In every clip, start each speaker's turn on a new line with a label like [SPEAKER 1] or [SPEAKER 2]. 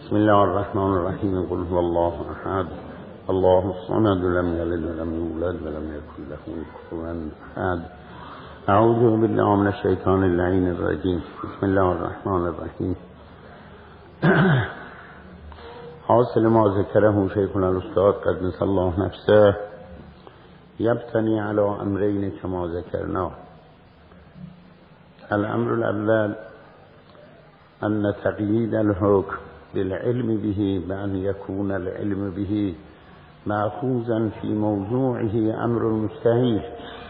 [SPEAKER 1] بسم الله الرحمن الرحیم. قل هو الله احد الله الصمد لم یلد ولم یولد ولم یکن له کفوا احد. اعوذ بالله من الشیطان اللعین الرجیم. بسم الله الرحمن الرحیم. حاصل ما ذکره شیخنا الاستاذ قدس الله نفسه یبتنی علی امرین کما ذکرنا. الامر الاول ان تقیید الحکم بالعلم به بأن يكون العلم به مأخوذا في موضوعه أمر مستحيل.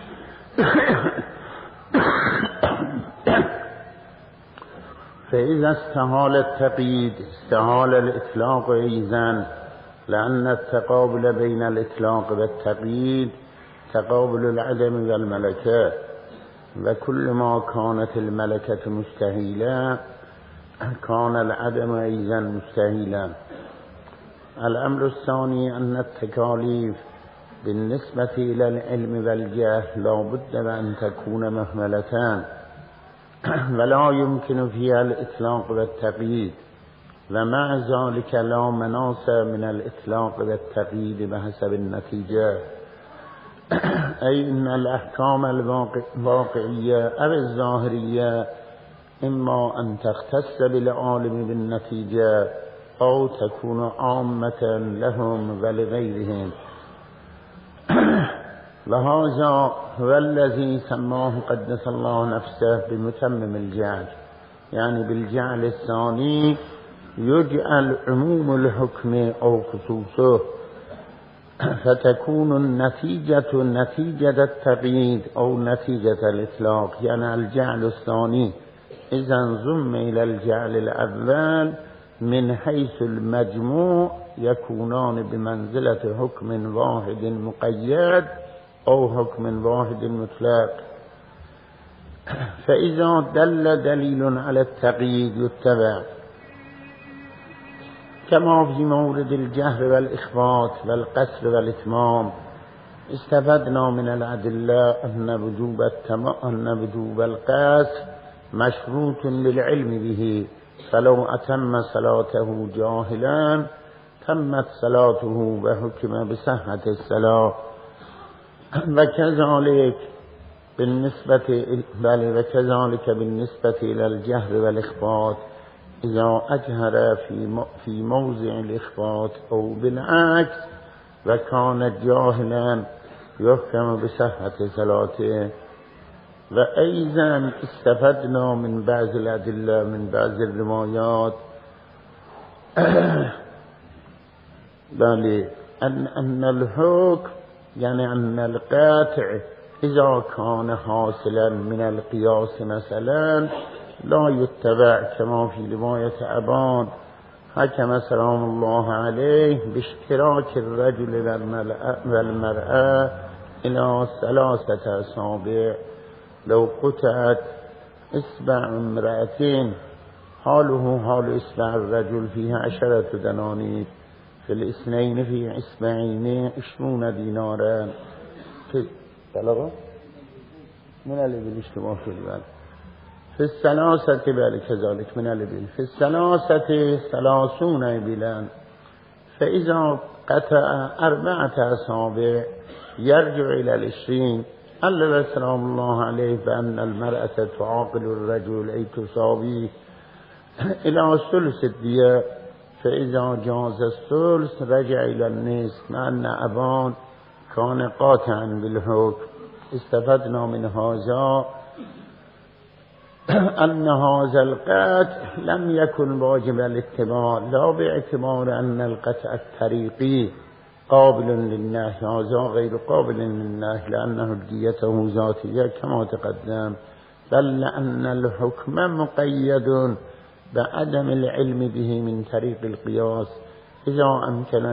[SPEAKER 1] فإذا استحال التقييد استحال الإطلاق أيضا، لأن التقابل بين الإطلاق والتقييد تقابل العدم والملكة، وكل ما كانت الملكة مستحيلة كان العدم أيضا مستحيلا. الأمر الثاني أن التكاليف بالنسبة إلى العلم والجهل لا بد أن تكون مهملتان، ولا يمكن فيها الإطلاق والتقييد، ومع ذلك لا مناص من الإطلاق والتقييد بحسب النتيجة. أي أن الأحكام الواقعية أو الظاهرية إما أن تختص بالعالم بالنتيجة أو تكون عامة لهم ولغيرهم. وهذا هو الذي سماه قدس الله نفسه بمتمم الجعل، يعني بالجعل الثاني يجعل عموم الحكم أو خصوصه، فتكون النتيجة نتيجة التقييد أو نتيجة الإطلاق، يعني الجعل الثاني إذا انضم إلى الجعل الأول من حيث المجموع يكونان بمنزلة حكم واحد مقيد أو حكم واحد مطلق. فإذا دل دليل على التقييد يتبع، كما في مورد الجهر والإخفاء والقصر والإتمام. استفدنا من الأدلة أن وجوب القصر مشروط بالعلم به، فلو أتم صلاته جاهلا تمت صلاته وحكم بصحة الصلاة. وكذلك بالنسبة إلى الجهر والإخفاء، إذا أجهر في موضع الإخفاء أو بالعكس وكان جاهلا يحكم بصحة صلاته. وأيضا استفدنا من بعض الأدلة من بعض الروايات أن الحكم يعني أن القاطع إذا كان حاصلا من القياس مثلا لا يتبع، كما في رواية أبان حكم سلام الله عليه باشتراك الرجل والمرأة إلى 3 أصابع، لو قطعت إصبع امرأتين حاله حال إصبع الرجل فيها 10 دنانير، في الاثنين في إصبعين 20 دينارا. طلبه من الإبل اشتباه في البال في الثلاثة كذلك من الإبل في الثلاثة 30 إبلا. فإذا قطع 4 أصابع يرجع إلى 20. علل سلام الله عليه بأن المرأة تعاقل الرجل أي تساويه إلى ثلث الدية، فإذا جاز الثلث رجع إلى النصف، مع أن أبان كان قاطعا بالحكم. استفدنا من هذا أن هذا القطع لم يكن واجب الاتباع، لا باعتبار أن القطع الطريقي قابل للنهي، هذا غير قابل للنهي لأنه ديته ذاتية كما تقدم، بل لأن الحكم مقيد بعدم العلم به من طريق القياس إذا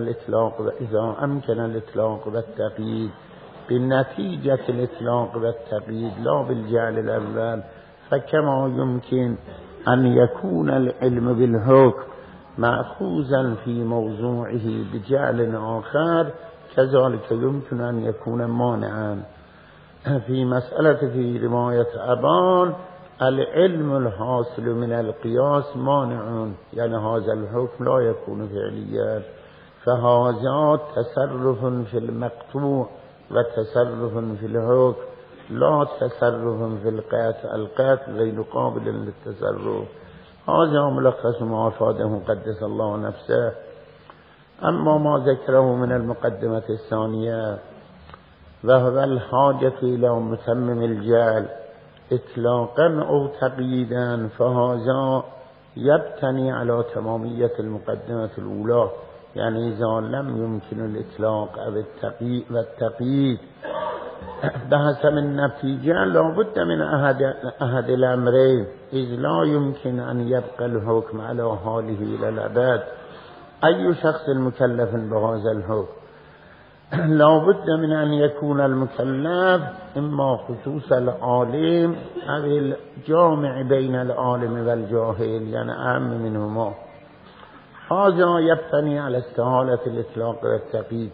[SPEAKER 1] أمكن الإطلاق والتقييد بنتيجة الإطلاق والتقييد لا بالجعل الأول. فكما يمكن أن يكون العلم بالحكم مأخوذا في موضوعه بجعل آخر، كذلك يمكن أن يكون مانعا. في مسألة في رواية أبان العلم الحاصل من القياس مانع، يعني هذا الحكم لا يكون فعليا، فهذا تصرف في المقطوع وتصرف في الحكم لا تصرف في القطع، القطع غير قابل للتصرف. هذا ملخص ما أفاده قدس الله نفسه. أما ما ذكره من المقدمة الثانية وهو الحاجة إلى متمم الجعل إطلاقا أو تقييدا، فهذا يبتني على تمامية المقدمة الأولى، يعني إذا لم يمكن الإطلاق أو التقييد بحسب النتيجة لابد من أحد الأمرين، إذ لا يمكن أن يبقى الحكم على حاله إلى الأبد. أي شخص مكلف بهذا الحكم؟ لابد من أن يكون المكلف إما خصوص العالم أو الجامع بين العالم والجاهل، يعني أهم منهما. هذا يبتني على استحالة الإطلاق والتقييد.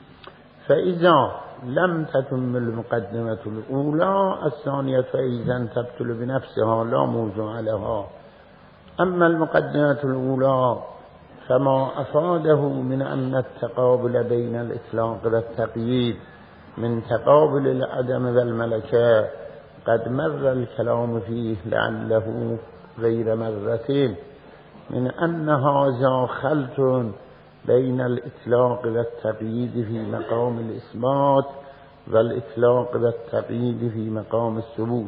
[SPEAKER 1] فإذا لم تتم المقدمة الأولى الثانية فإذا تبطل بنفسها لا موضوع لها. أما المقدمة الأولى فما أفاده من أن التقابل بين الإطلاق والتقييد من تقابل العدم والملكة قد مر الكلام فيه لعله غير مرتين، من أن هذا خلط بين الإطلاق والتقييد في مقام الإثبات والإطلاق والتقييد في مقام الثبوت.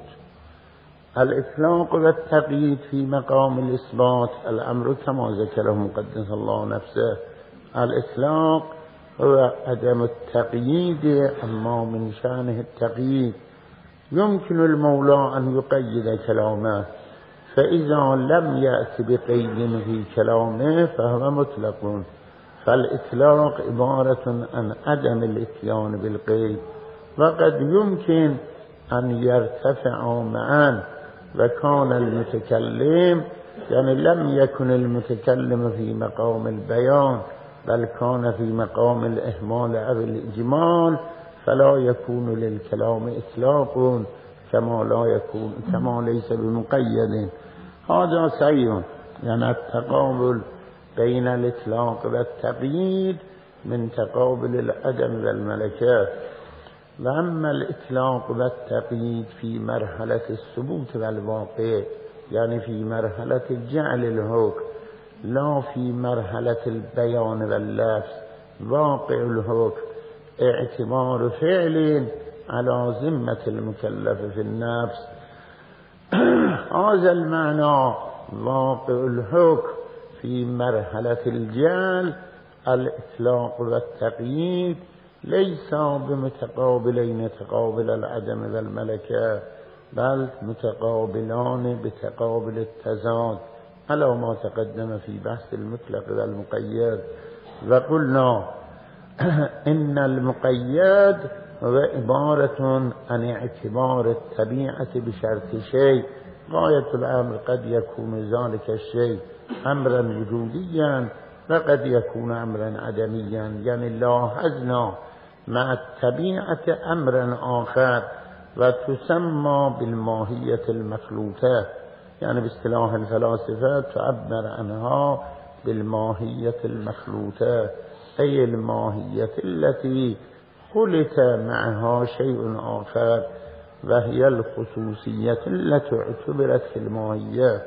[SPEAKER 1] الإطلاق والتقييد في مقام الإثبات الأمر كما ذكره مقدس الله نفسه، الإطلاق هو عدم التقييد، أما من شأنه التقييد يمكن المولى أن يقيد كلامه، فإذا لم يأت بقيد في كلامه فهو مطلق. فالإطلاق عبارة عن عدم الإتيان بالقيد، وقد يمكن أن يرتفع معا، وكان المتكلم يعني لم يكن المتكلم في مقام البيان بل كان في مقام الإهمال أو الإجمال، فلا يكون للكلام إطلاق كما ليس بمقيد. هذا صحيح، يعني التقابل بين الإطلاق والتقييد من تقابل العدم والملكة. وأما الإطلاق والتقييد في مرحلة الثبوت والواقع، يعني في مرحلة جعل الحكم لا في مرحلة البيان واللفظ، واقع الحكم اعتبار فعل على ذمة المكلف في النفس. هذا المعنى واقع الحكم في مرحلة الجعل الإطلاق والتقييد ليس بمتقابلين تقابل العدم والملكة، بل متقابلان بتقابل التزاد على ما تقدم في بحث المطلق والمقيد. وقلنا إن المقيد هو عبارة عن اعتبار الطبيعة بشرط شيء، غاية الأمر قد يكون ذلك الشيء أمرا وجوديا وقد يكون أمرا عدميا، يعني لاحظنا مع الطبيعة أمرا آخر وتسمى بالماهية المخلوطة، يعني باصطلاح الفلاسفة تعبر عنها بالماهية المخلوطة، أي الماهية التي خلط معها شيء آخر، وهي الخصوصية التي اعتبرت في الماهية.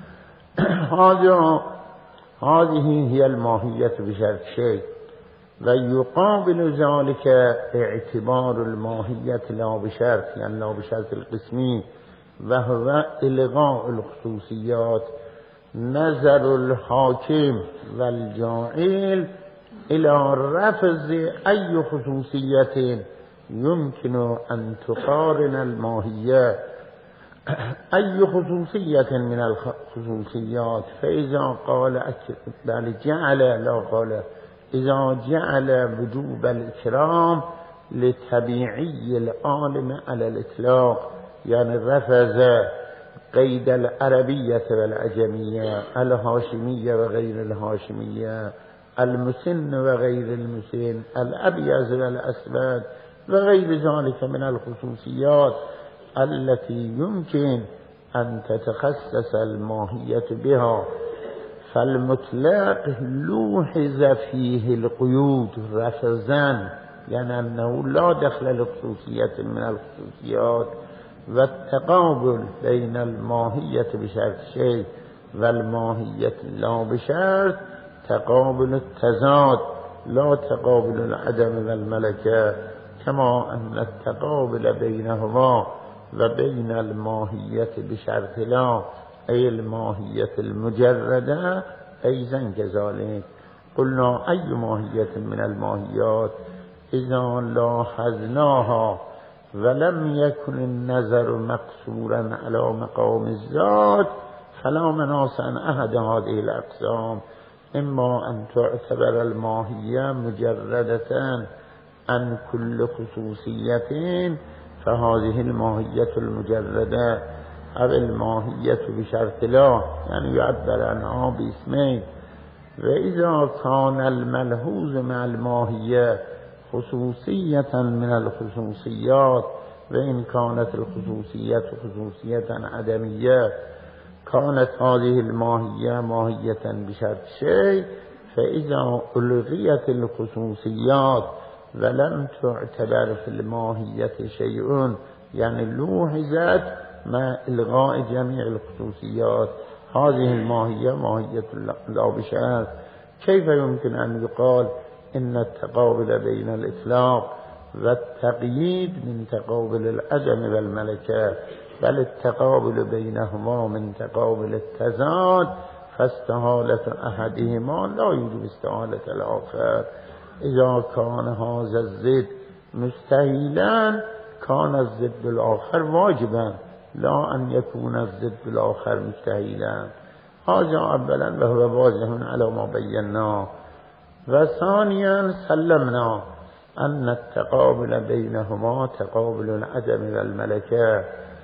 [SPEAKER 1] هذه هي الماهية بشرط شيء. ويقابل ذلك اعتبار الماهية لا بشرط، يعني لا بشرط القسمي، وهو إلغاء الخصوصيات، نظر الحاكم والجاعل إلى رفض أي خصوصية يمكن أن تقارن الماهية، أي خصوصية من الخصوصيات. فإذا قال بل جعل، لا قال إذا جعل وجوب الإكرام لطبيعي العالم على الإطلاق، يعني رفض قيد العربية والعجمية، الهاشمية وغير الهاشمية، المسن وغير المسن، الأبيض والأسود وغير ذلك من الخصوصيات التي يمكن أن تتخصص الماهية بها، فالمطلق لوحظ فيه القيود رفضاً، يعني أنه لا دخل لخصوصية من الخصوصيات، والتقابل بين الماهية بشرط شيء والماهية لا بشرط تقابل التضاد لا تقابل العدم والملكة، كما أن التقابل بينهما وبين الماهية بشرط لا أي الماهية المجردة أيضا كذلك. قلنا أي ماهية من الماهيات إذا لاحظناها ولم يكن النظر مقصورا على مقام الذات فلا مناص عن أحد هذه الأقسام، إما أن تعتبر الماهية مجردة عن كل خصوصية فهذه الماهية المجردة، أو الماهية بشرط لا يعني يعبر عنها باسمين. وإذا كان الملحوظ مع الماهية خصوصية من الخصوصيات، وإن كانت الخصوصية خصوصية عدمية، كانت هذه الماهية ماهية بشرط شيء، فإذا ألغيت الخصوصيات ولم تعتبر في الماهية شيء، يعني لوحظت مع إلغاء جميع الخصوصيات، هذه الماهية ماهية لا بشرط. كيف يمكن أن يقال إن التقابل بين الإطلاق والتقييد من تقابل العدم والملكة، بل التقابل بينهما من تقابل التضاد، فاستحالة أحدهما لا يوجب استحالة الآخر. إذا كان هذا الضد مستحيلا كان الضد الآخر واجبا، لا أن يكون الضد الآخر مستحيلا. هذا أولا وهو واضح على ما بيناه. وثانيا سلمنا أن التقابل بينهما تقابل العدم والملكة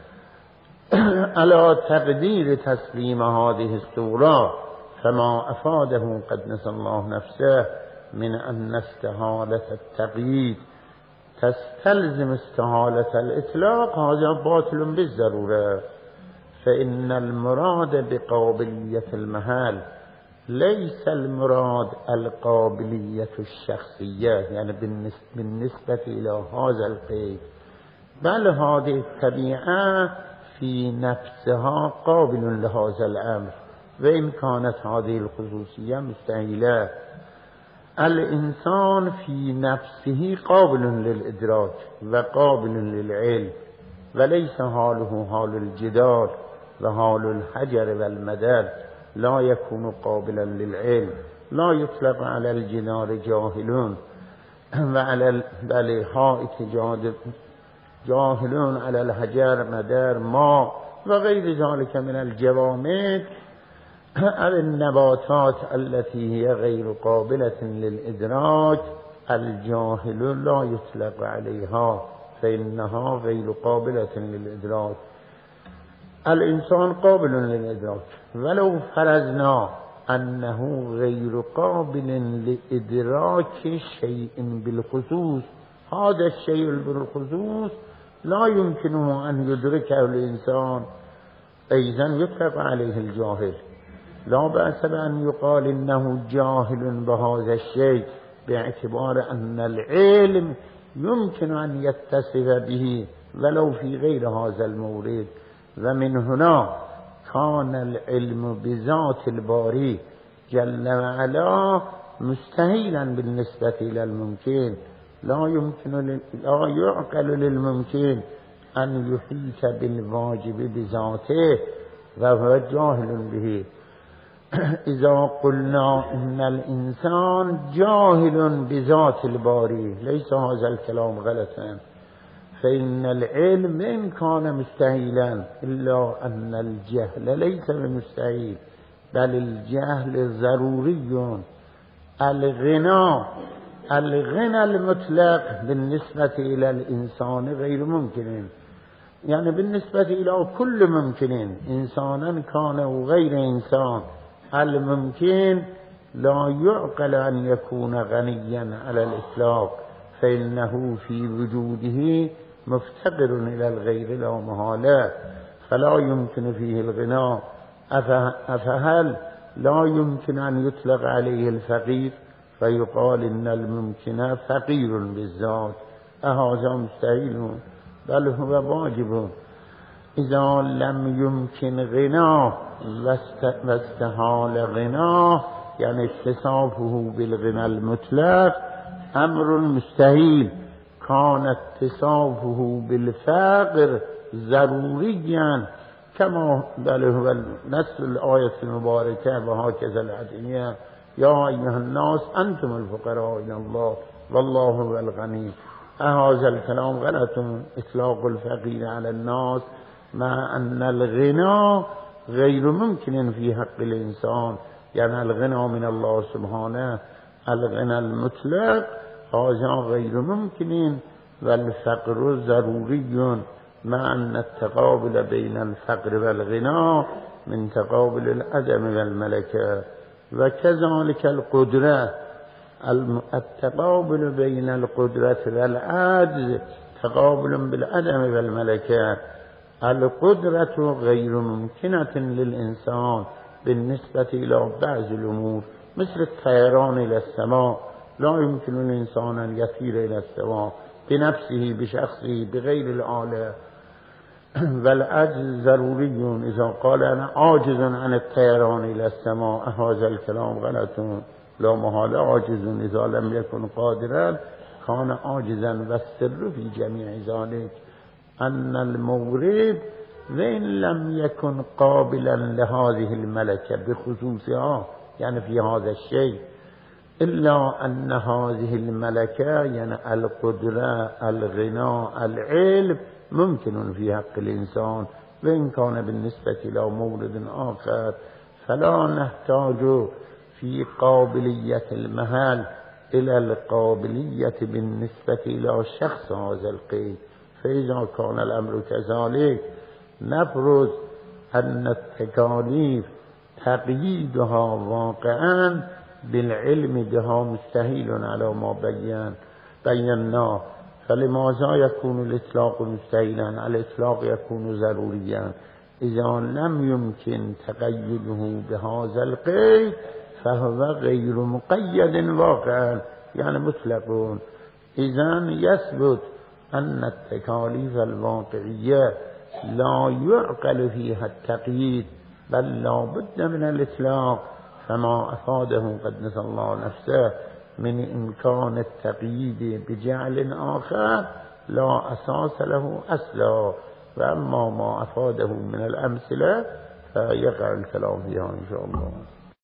[SPEAKER 1] على تقدير تسليم هذه الصورة، فما أفاده قدس الله نفسه من أن استحالة التقييد تستلزم استحالة الإطلاق هذا باطل بالضرورة، فإن المراد بقابلية المحل ليس المراد القابلية الشخصية يعني بالنسبة إلى هذا القيد، بل هذه الطبيعة في نفسها قابل لهذا الأمر، وإن كانت هذه الخصوصية مستحيلة. الإنسان في نفسه قابل للإدراك وقابل للعلم، وليس حاله حال الجدار وحال الحجر والمدر، لا يكون قابلا للعلم، لا يطلق على الجدار جاهلون وعلى الحائط جاهلون، على الحجر مدر ماء وغير ذلك من الجوامد أو النباتات التي هي غير قابلة للإدراك. الجاهل لا يطلق عليها فإنها غير قابلة للإدراك. الإنسان قابل للإدراك، ولو فرضنا أنه غير قابل لإدراك شيء بالخصوص، هذا الشيء بالخصوص لا يمكنه أن يدركه الإنسان، أيضا يطلق عليه الجاهل. لا بأس بأن يقال إنه جاهل بهذا الشيء، باعتبار أن العلم يمكن أن يتصف به ولو في غير هذا المورد. ومن هنا كان العلم بذات الباري جل وعلا مستحيلا بالنسبة إلى الممكن، لا يعقل للممكن أن يحيط بالواجب بذاته وهو جاهل به. إذا قلنا إن الإنسان جاهل بذات الباري ليس هذا الكلام غلطا، فإن العلم إن كان مستحيلا إلا أن الجهل ليس بمستحيل، بل الجهل ضروري. الغنى المطلق بالنسبة إلى الإنسان غير ممكن، يعني بالنسبة إلى كل ممكن إنسانا كان وغير إنسان، الممكن لا يعقل أن يكون غنيا على الإطلاق، فإنه في وجوده مفتقر إلى الغير لا محالة. فلا يمكن فيه الغنى أفهل لا يمكن أن يطلق عليه الفقير فيقال إن الممكن فقير بالذات أهذا مستحيل بل هو واجب إذا لم يمكن غناه واستحال غناه يعني اتصافه بالغنى المطلق أمر مستحيل كان اتصافه بالفقر ضروريا كما بل هو نص الآية المباركة وهكذا الأدعية يا أيها الناس أنتم الفقراء إلى الله والله هو الغني. هذا الكلام غلط إطلاق الفقير على الناس مع أن الغنى غير ممكن في حق الإنسان يعني الغنى من الله سبحانه الغنى المطلق هذا غير ممكن والفقر ضروري مع أن التقابل بين الفقر والغنى من تقابل العدم والملكة. وكذلك القدرة التقابل بين القدرة والعجز تقابل بالعدم والملكة. القدرة غير ممكنة للإنسان بالنسبة إلى بعض الأمور مثل الطيران إلى السماء لا يمكن للإنسان أن يطير إلى السماء بنفسه بشخصه بغير الآلة. والعجز ضروري إذا قال أنا عاجز عن الطيران إلى السماء هذا الكلام غلط لا محال عاجز إذا لم يكن قادرا كان عاجزا والسر في جميع ذلك أن المورد وإن لم يكن قابلا لهذه الملكة بخصوصها يعني في هذا الشيء إلا أن هذه الملكة يعني القدرة الغنى العلم ممكن في حق الإنسان وإن كان بالنسبة إلى مورد آخر فلا نحتاج في قابلية المهل إلى القابلية بالنسبة إلى شخص هذا القيد. فإذا كان الأمر كذلك نفرض أن التكاليف تقييدها واقعا بالعلم بها مستحيل على ما بيناه فلماذا يكون الإطلاق مستحيلا؟ الإطلاق يكون ضروريا إذا لم يمكن تقييده بهذا القيد فهو غير مقيد واقعا يعني مطلق. إذن يثبت أن التكاليف الواقعية لا يعقل فيها التقييد بل لا بد من الإطلاق كما أفاده قدس الله نفسه من إمكان التقييد بجعل آخر لا أساس له أصلا. وأما ما أفاده من الأمثلة فيقع الكلام فيها إن شاء الله.